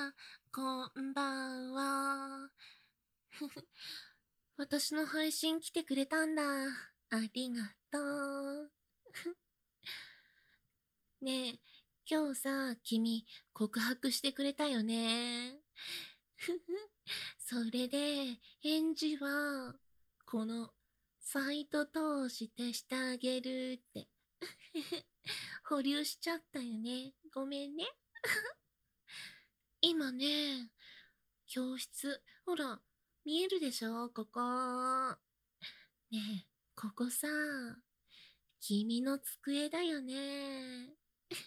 ん、こんばんは。私の配信来てくれたんだ。ありがとう。ねえ、今日さ、君、告白してくれたよね。それで、返事は、この、サイト通してしてあげるって。保留しちゃったよね。ごめんね。今ね、教室、ほら、見えるでしょここ。ねえ、ここさ、君の机だよね。ね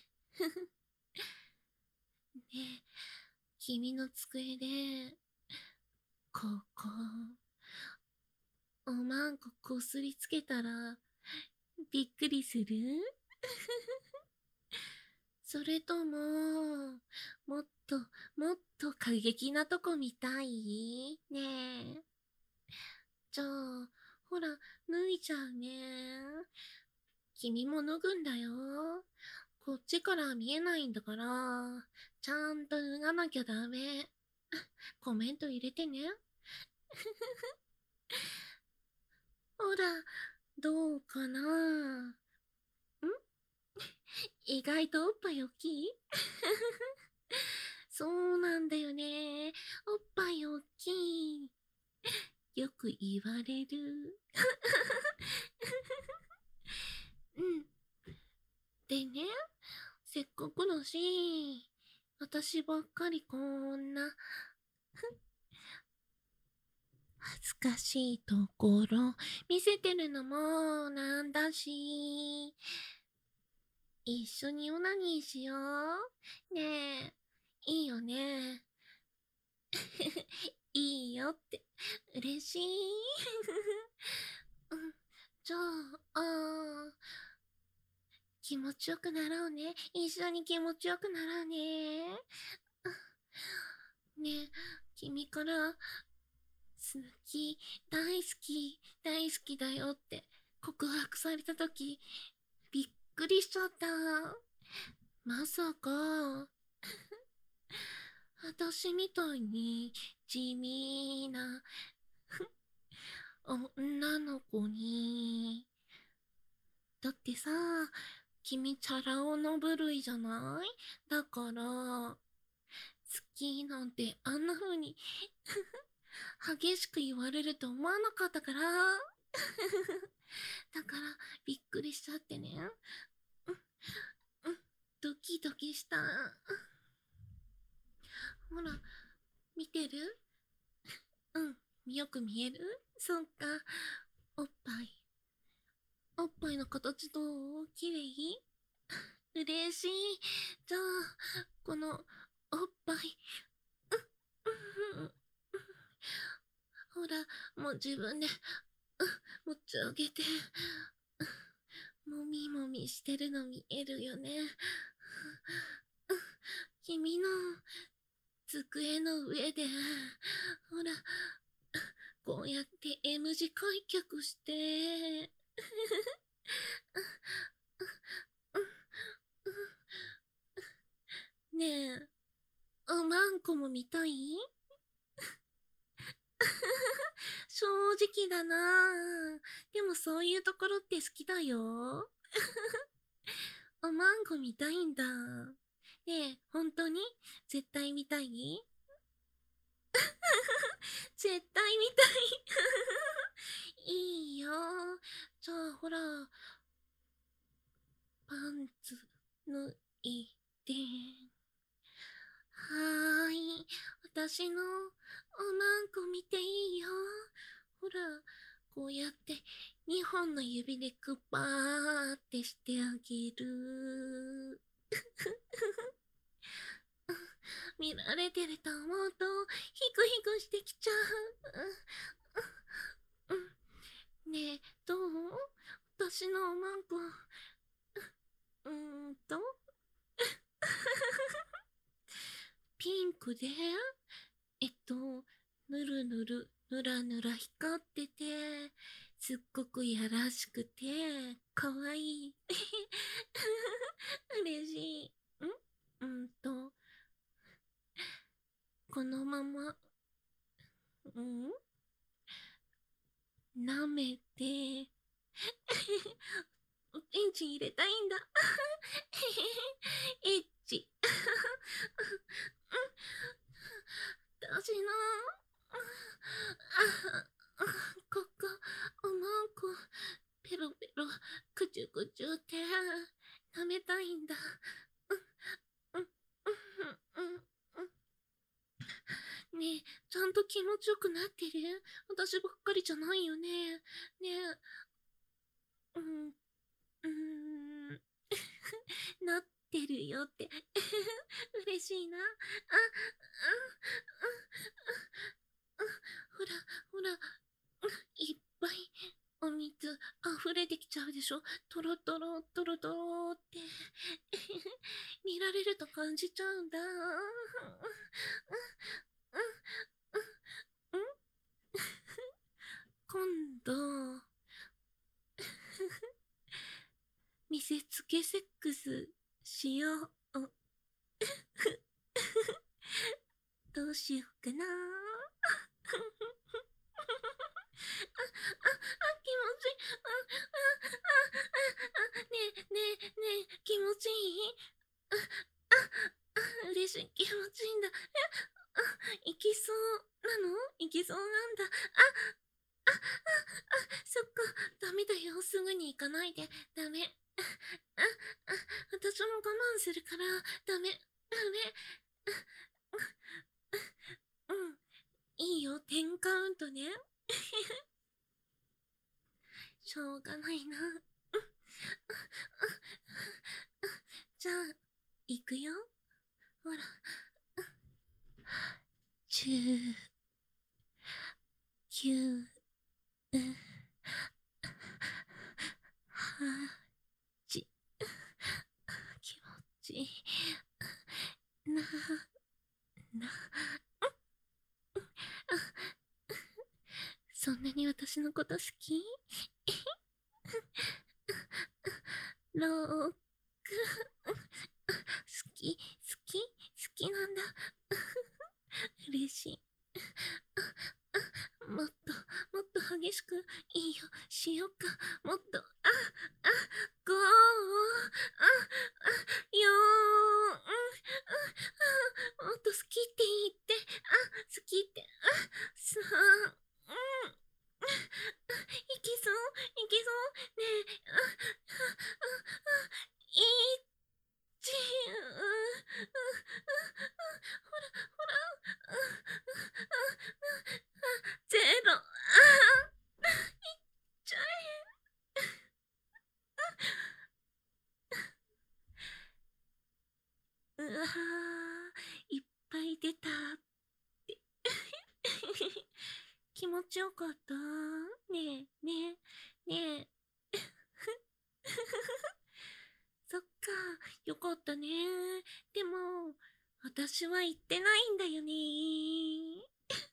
え、君の机で、ここ、おまんここすりつけたら、びっくりするそれとも、もっと、もっと過激なとこ見たいねえ。じゃあ、ほら、脱いじゃうね。君も脱ぐんだよ。こっちから見えないんだから、ちゃんと脱がなきゃダメ。コメント入れてね。ほら、どうかな？意外とおっぱい大きいそうなんだよね。おっぱい大きい。よく言われる。うん。でね、せっかくだし、私ばっかりこんな、恥ずかしいところ見せてるのもなんだし、一緒にオナニーしよう。ねえ、いいよね。いいよって、嬉しい。うん、じゃあ、気持ちよくなろうね。一緒に気持ちよくなろうね。ねえ、君から好き、大好き、大好きだよって告白されたとき、びっくりしちゃった。まさか、私みたいに地味な女の子に。だってさ、君チャラ男の部類じゃない？だから、好きなんてあんな風に激しく言われると思わなかったから。だからびっくりしちゃってね。ドキドキした。ほら、見てる？うん、よく見える？そっか。おっぱい。おっぱいの形どう？綺麗？嬉しい。じゃあ、このおっぱい。ほら、もう自分で持ち上げて、もみもみしてるの見えるよね。君の机の上で、ほら、こうやって M 字開脚して、ねえ、あまんこも見たい？正直だな。でもそういうところって好きだよ。おまんこ見たいんだ。ねえ、本当に絶対見たい？絶対見たい。いいよ。じゃあ、ほら、パンツ脱いで。はーい。私のおまんこ見ていいよ。ほら、こうやって2本の指でクッパーってしてあげる。見られてると思うとヒクヒクしてきちゃう。ねえ、どう？私のおまんこ。うーんと、ピンクで、ぬるぬる、ぬらぬら光ってて、すっごくやらしくて、かわいい。嬉しい。うんと、 まま、舐めて、おちんちん入れたいんだ。エッチ。私の、ここ、おまんこ、ペロペロ、くちゅくちゅって舐めたいんだ。ねえ、ちゃんと気持ちよくなってる？私ばっかりじゃないよね。ねえ、なってるよって。嬉しいな。ほら、ほら、いっぱいお水溢れてきちゃうでしょ。トロトロ、トロトロって。見られると感じちゃうんだ。今度、見せつけセックスしよう。どうしようかな。気持ちいい。ねえ、気持ちいい？嬉しい、気持ちいいんだ。行きそうなの？行きそうなんだ。そっか、ダメだよ、すぐに行かないで。ダメ。私も我慢するから、ダメ。いいよ、10カウントね。しょうがないな。じゃあ、行くよ。ほら。10、9、8、気持ちいい。そんなに私のこと好き？ローク、好きなんだ。嬉しい。もっと激しくいいよ、しよっか。もっと、5、4、もっと好きって言って、好きって、3、いけそうねえ、1、ほら、ゼロ、いっちゃえ。うわー、いっぱい出たって。気持ちよかった？ねえ。そっか、よかったね。でも、私は言ってないんだよね。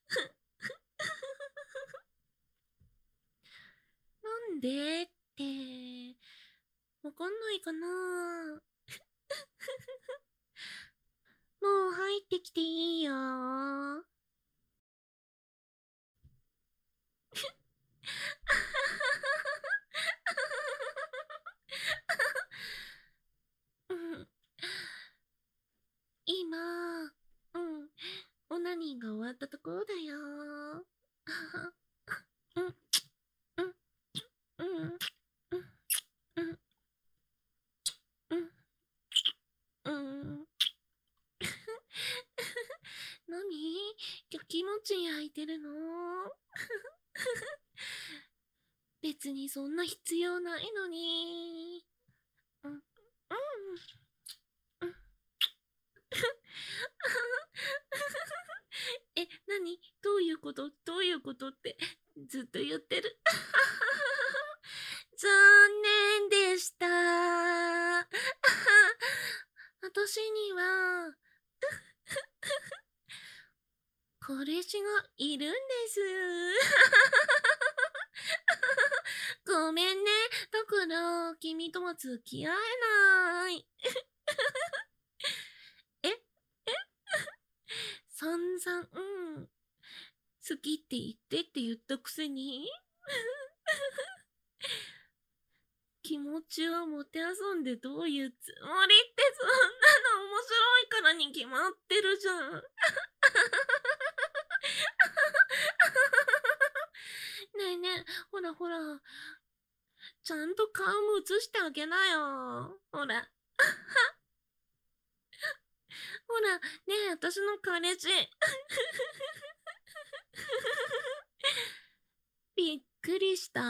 なんでって、わかんないかな。もう入ってきていいよ。うん、今、オナニーが終わったところだよ。うん、うん、うん、うん、うん、うん。何？今日気持ち焼いてるの？別にそんな必要ないのに。うん、うん、うん。何？どういうことってずっと言ってる。残念でした。私には、彼氏がいるんです。ごめんね。だから、君とは付き合えない。え散々、 好きって言ってって言ったくせに気持ちをもてあそんでどういうつもりってそんなの面白いからに決まってるじゃん。ねえねえ、ほらほら。ちゃんと顔も映してあげなよ。ほら。ほら、ねえ、私の彼氏。びっくりした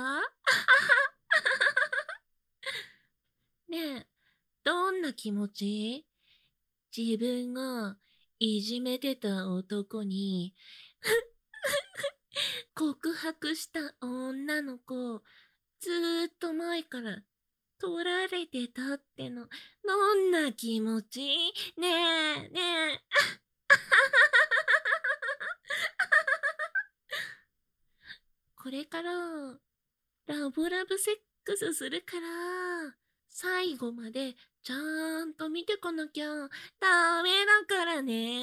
ねえ、どんな気持ち？自分がいじめてた男に告白した女の子、ずーっと前から取られてたっての、どんな気持ち？ねえ、ねえ。これからラブラブセックスするから、最後までちゃんと見てこなきゃダメだからね。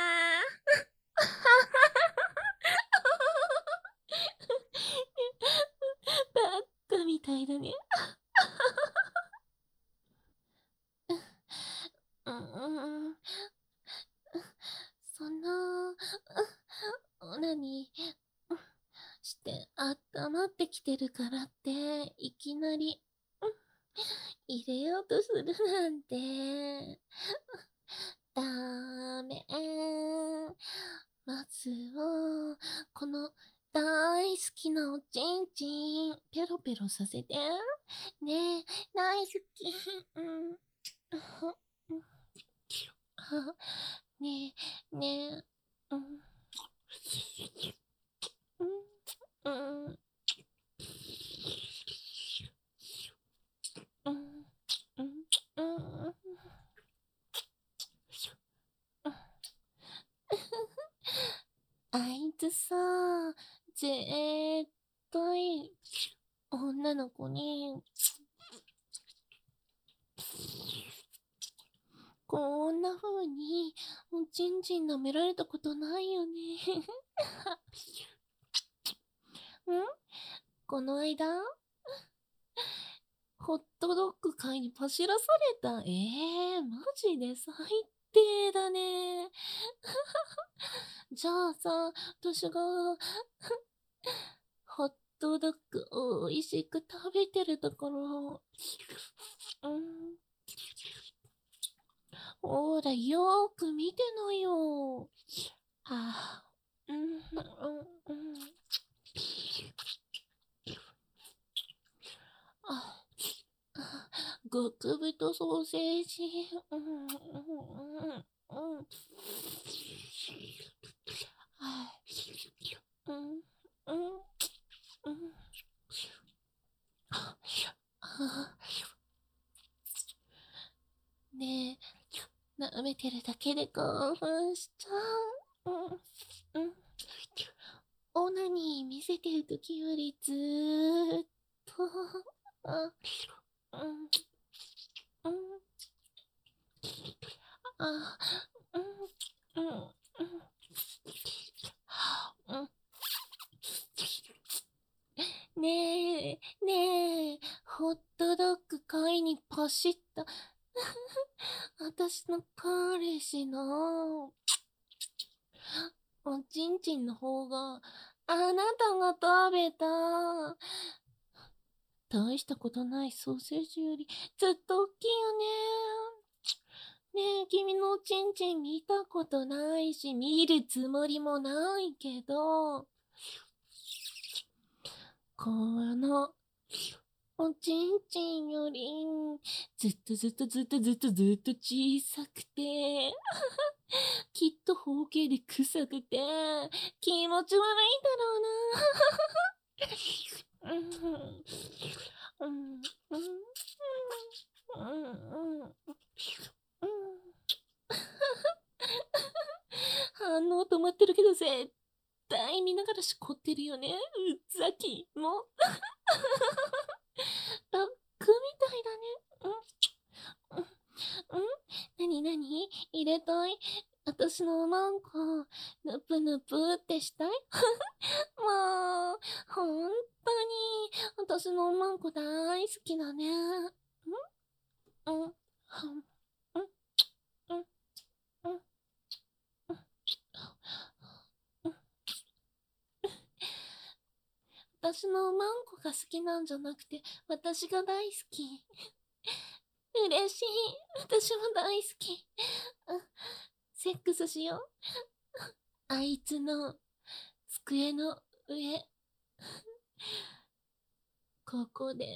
バッカみたいだね。うん、その、オナニーして温まってきてるからって、いきなり、入れようとするなんて、ダメ。まずは、この大好きなおちんちん、ペロペロさせて。ねえ、大好き。うん。ねえ、ねえ、うん。うん。うん。うん。うん。うん。あいつさ、絶対、女の子に、こんな風に、おちんちん舐められたことないよね。んこの間、ホットドッグ買いに走らされた。マジで最低だね。じゃあさ、私が、ホットドッグを美味しく食べてるところ、ほら、よーく見てのよ。はあ、あ、極太ソーセージ。はい。ねえ、舐めてるだけで興奮しちゃう。オナニー見せてるときよりずーっと、あ、うん、うん、あ、うん、うん、うん。ねえ、ねえ、ホットドッグ買いにパシッた。私の彼氏のおちんちんの方が、あなたが食べた。大したことないソーセージよりずっと大きいよね。ねえ、君のおちんちん見たことないし、見るつもりもないけど、このおちんちんより、ずっとずっとずっとずっとずっと小さくて、きっと包茎で臭くて、気持ち悪いんだろうな。うん、うん、うん、うん、うん、反応止まってるけど絶対見ながらしこってるよね。うざきも。ラックみたいだね。うん、うん、なになに入れたい。 私のおまんこ、ぬぷぬぷってしたいもう、ほんとに、私のおまんこ大好きだね。んうん、うん、うん、うん、うん、うん。私のおまんこが好きなんじゃなくて、私が大好き。嬉しい。私も大好き。セックスしよう。あいつの机の上。ここで。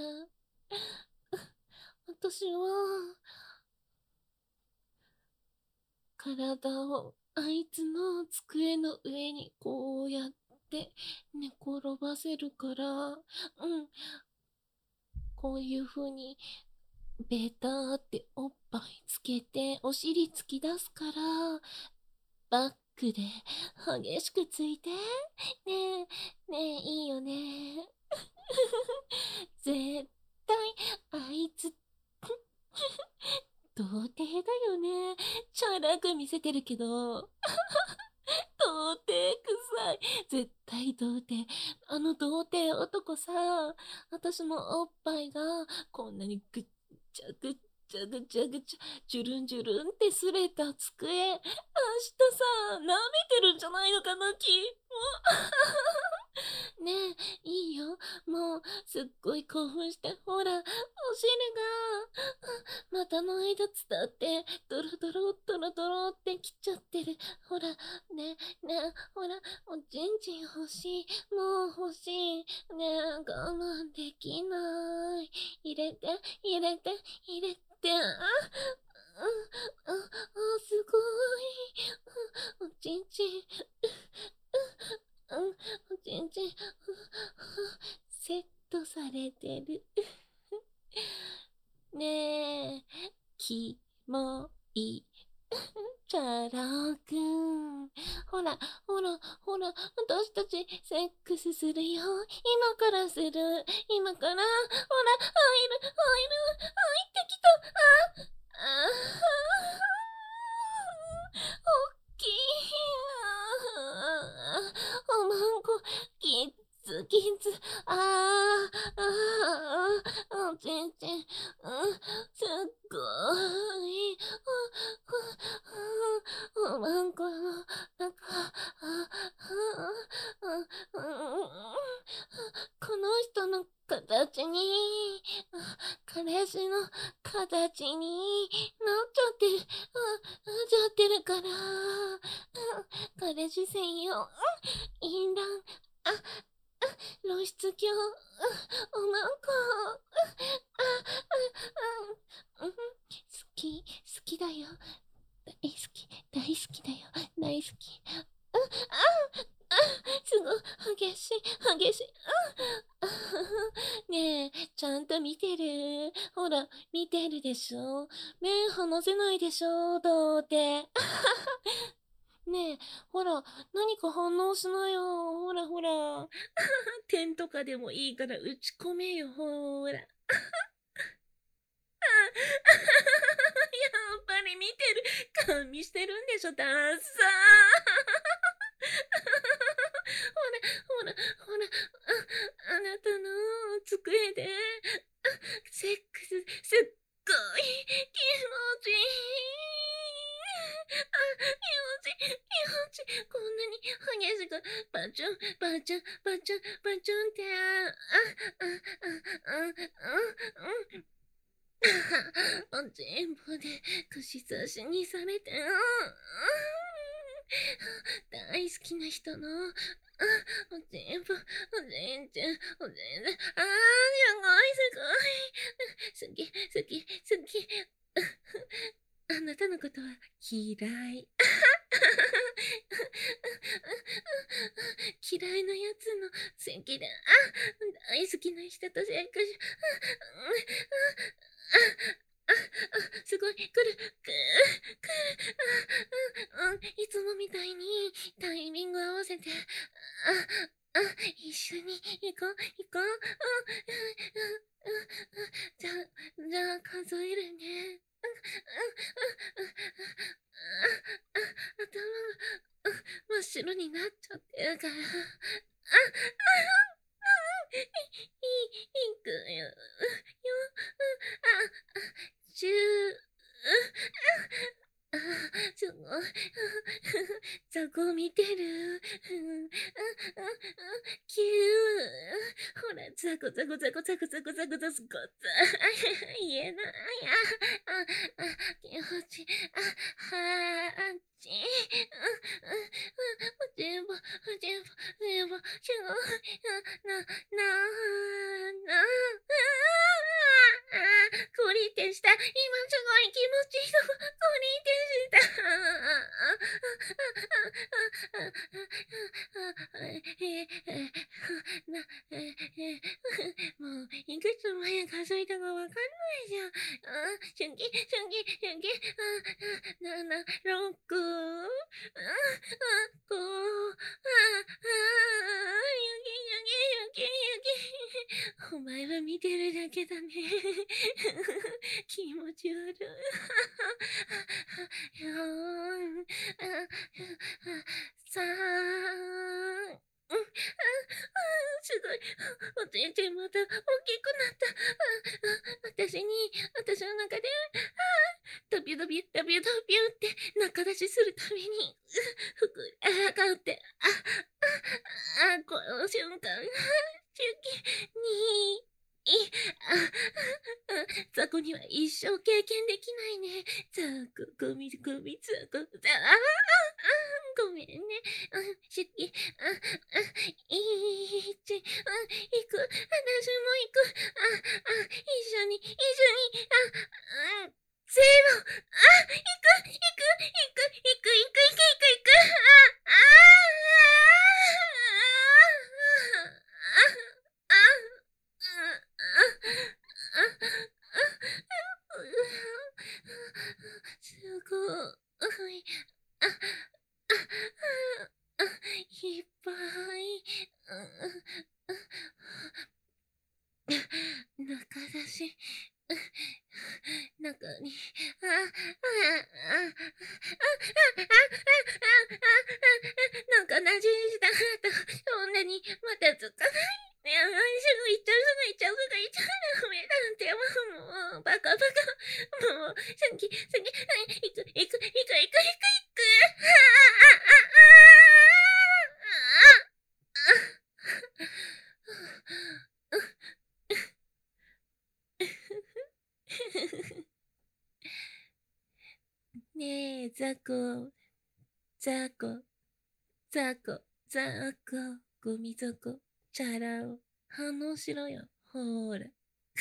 私は、体をあいつの机の上にこうやって寝転ばせるから、こういう風にベターっておっぱいつけてお尻突き出すから、バックで激しくついて。ねえ、ねえ、いいよね。絶対、あいつ、童貞だよね。チャラく見せてるけど、童貞臭い。絶対童貞。あの童貞男さ、私のおっぱいがこんなにぐっちゃぐっちゃぐちゃぐちゃ、ジュルンジュルンってすれた机、明日さ、舐めてるんじゃないのかな、キねえ、いいよ。もう、すっごい興奮して、ほら、お汁が、股の間伝って、ドロドロ、ドロドロってきちゃってる。ほら、ねえ、ねえ、ほら、おちんちん欲しい。もう欲しい。ねえ、我慢できない。入れて、入れて、入れて。すごい。おちんちん。おちんちん。セットされてる。ねえ、キモい。チャラくん。ほら、ほら、ほら、私たちセックスするよ。今からする。今から、ほら、入る、入ってきた。あおっきい。おまんこ、キッズ、キッズ。おちんちん。すっごい。おまんこの中、この人の形に、彼氏の形になっちゃってる、なっちゃってるから、彼氏専用、淫乱、露出狂、おまんこ、好き、好きだよ。大好き、大好きだよ。大好き。すごい、激しい、激しい。ねえ、ちゃんと見てる？ほら、見てるでしょ？目離せないでしょ？どうて。ねえ、ほら、何か反応しなよ。ほらほら。点とかでもいいから打ち込めよ、ほら。やっぱり見てる。ガン見してるんでしょ、ダッサー。ほら、ほら、あなたの机で、セックス、すっごい気持ちいい。気持ちいい。こんなに激しく、バチュン、バチュン、バチュン、バチュンって、全部で串刺しにされて、大好きな人の、全部、全然、すごい、すごい。好き、好き。あなたのことは嫌い。嫌いなやつの席で、大好きな人とセックス。すごい、来る、来る、いつもみたいにタイミング合わせて、一緒に行こう、行こう。じゃあ数えるね。 ろになっちゃってるから。いくよ。あ、すごい。雑魚見てる。キュー。ほら、ザコザコザコザコザコザコザコザ。言えない。気持ちいい。はーち。全部、全部、すごい。クリってした。今すごい気持ちいいとこ、クリってした。もう、いくつまで数えたかわかんないじゃん。すぎ、6、5、お前は見てるだけだね。気持ち悪い。4、3、すごい。全然また大きくなった。私の中で、ドビュドビュ、ドビュドビュって中出しするために、服、買うって、この瞬間、に、雑魚には一生経験できないね。雑魚、ゴミ、雑魚、ごめんね。しき、行く、私も行く。一緒に、せーの、行く、すごい。いっぱい。中出し。中に。中なじにした後、そんなにまたつかない。すぐ行っちゃう。ダメなんて、もう、バカ。もう、行く。ねえ、ザコ、ゴミ底、チャラ男、反応しろよ、ほーら。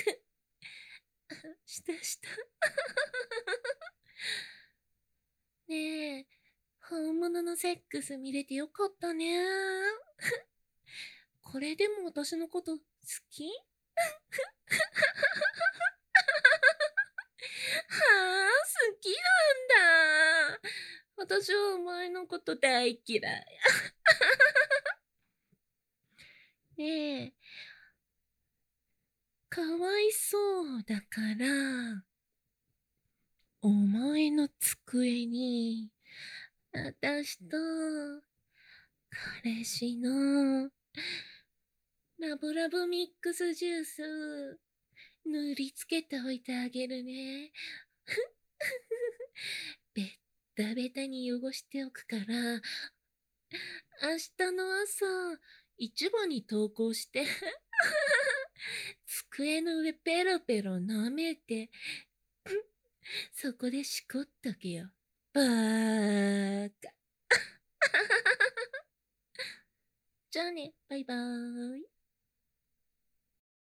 した。ねえ、本物のセックス見れてよかったね。これでも私のこと好き？はあ、好きなんだ。私はお前のこと大嫌い。ねえ、かわいそうだから、お前の机に、私と、彼氏の、ラブラブミックスジュース、塗りつけておいてあげるね。べったべたに汚しておくから、明日の朝、市場に投稿して、机の上ペロペロ舐めて、そこでしこっとけよ。バーカ。じゃあね、バイバーイ。